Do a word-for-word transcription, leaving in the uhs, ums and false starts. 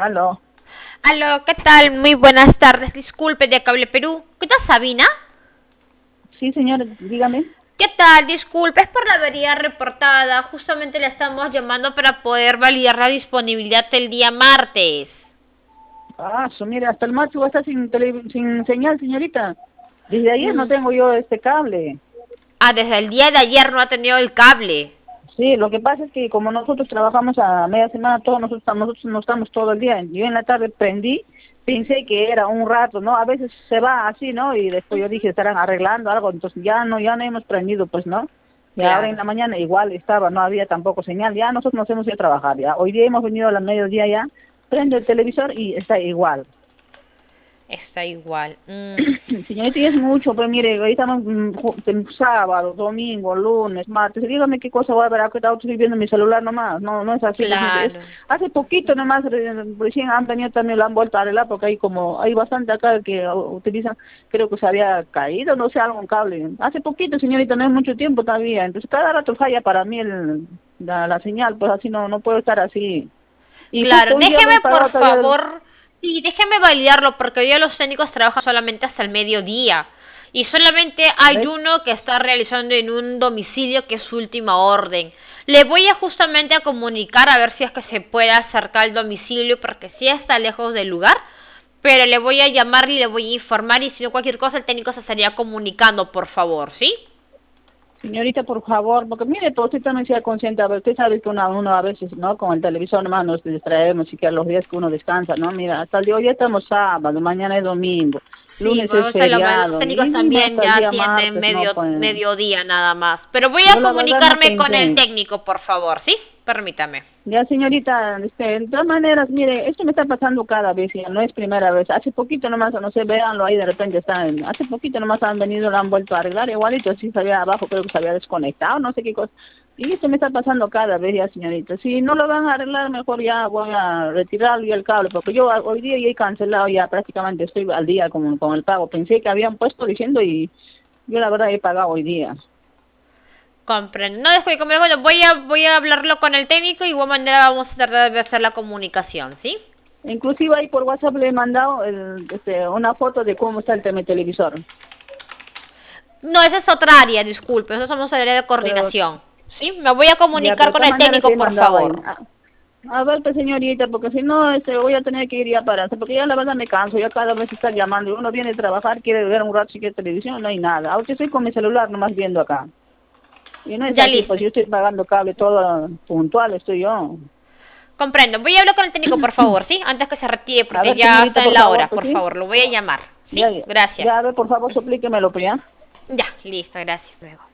Aló. Aló, ¿qué tal? Muy buenas tardes. Disculpe de Cable Perú. ¿Qué tal, Sabina? Sí, señor, dígame. ¿Qué tal? Disculpe, es por la avería reportada. Justamente le estamos llamando para poder validar la disponibilidad el día martes. Ah, su, mire, hasta el macho va a estar sin, tele- sin señal, señorita. Desde ayer no Mm. tengo yo este cable. Ah, desde el día de ayer no ha tenido el cable. Sí, lo que pasa es que como nosotros trabajamos a media semana, todos nosotros, nosotros no estamos todo el día. Yo en la tarde prendí, pensé que era un rato, ¿no? A veces se va así, ¿no? Y después yo dije, estarán arreglando algo, entonces ya no, ya no hemos prendido, pues, ¿no? Y ahora en Claro. la mañana igual estaba, no había tampoco señal. Ya nosotros nos hemos ido a trabajar, ya. Hoy día hemos venido a la mediodía ya, prendo el televisor y está igual. Está igual. Mm. Señorita, y es mucho, pues mire, ahorita estamos mm, ju- en sábado, domingo, lunes, martes, dígame qué cosa voy a ver, acá estoy viendo mi celular nomás, no, no es así, pues mire, es, Claro. hace poquito nomás, re- recién han venido también, lo han vuelto a arreglar, porque hay como, hay bastante acá que uh, utilizan, creo que se había caído, no sé, algún cable, hace poquito, señorita, no es mucho tiempo todavía, entonces cada rato falla para mí el, la, la señal, pues así no, no puedo estar así, y Claro, justo hoy día voy déjeme por pagado todavía del... favor, sí, déjeme validarlo porque hoy día los técnicos trabajan solamente hasta el mediodía y solamente hay ¿Ves? uno que está realizando en un domicilio que es su última orden. Le voy a justamente a comunicar a ver si es que se puede acercar al domicilio porque sí está lejos del lugar, pero le voy a llamar y le voy a informar y si no cualquier cosa el técnico se estaría comunicando, por favor, ¿sí? Señorita, por favor, porque mire, pues usted también sea consciente, a ver, usted sabe que uno, uno a veces, ¿no? Con el televisor nomás nos distraemos y que a los días que uno descansa, ¿no? Mira, hasta el día de hoy ya estamos sábado, mañana es domingo, Sí, lunes es pues, o sea, la ma- los feriado, técnicos y dime también hasta el ya día atienden martes, ¿no? medio, Pues mediodía nada más. Pero voy a yo la verdad no comunicarme con el pensé. técnico, por favor, ¿sí? Permítame. Ya, señorita, este, de todas maneras, mire, esto me está pasando cada vez, ya no es primera vez. Hace poquito nomás, no sé, véanlo ahí, de repente están, hace poquito nomás han venido, lo han vuelto a arreglar, igualito, así se había abajo, creo que se había desconectado, no sé qué cosa. Y esto me está pasando cada vez ya, señorita. Si no lo van a arreglar, mejor ya voy a retirarlo y el cable, porque yo a- hoy día ya he cancelado, ya prácticamente estoy al día con, con el pago. Pensé que habían puesto diciendo y yo la verdad he pagado hoy día. Comprendo. No dejo de comer. Bueno, voy a, voy a hablarlo con el técnico y de igual manera vamos a tratar de hacer la comunicación, ¿sí? Inclusive ahí por WhatsApp le he mandado el, este, una foto de cómo está el tema televisor. No, esa es otra área, disculpe. Nosotros somos el área de Pero coordinación, ¿sí? Me voy a ya, comunicar pero de con todas el maneras técnico, le he por mandado ahí. favor. A, a ver, pues señorita, porque si no, este, voy a tener que ir ya para, porque ya la verdad me canso, ya cada vez está llamando, uno viene a trabajar, quiere ver un rato, si quiere televisión, no hay nada. Ahora estoy con mi celular nomás viendo acá. Y no es Ya así, pues listo. yo estoy pagando cable todo puntual, estoy yo. Comprendo. Voy a hablar con el técnico, por favor, ¿sí? Antes que se retire, A porque ver, ya señorita, está en por la favor, hora. pues Por sí. favor, lo voy a llamar, ¿sí? Ya, ya, ya, a Gracias. ver, por favor, suplíquemelo, pues ya. Ya, listo, gracias. Luego.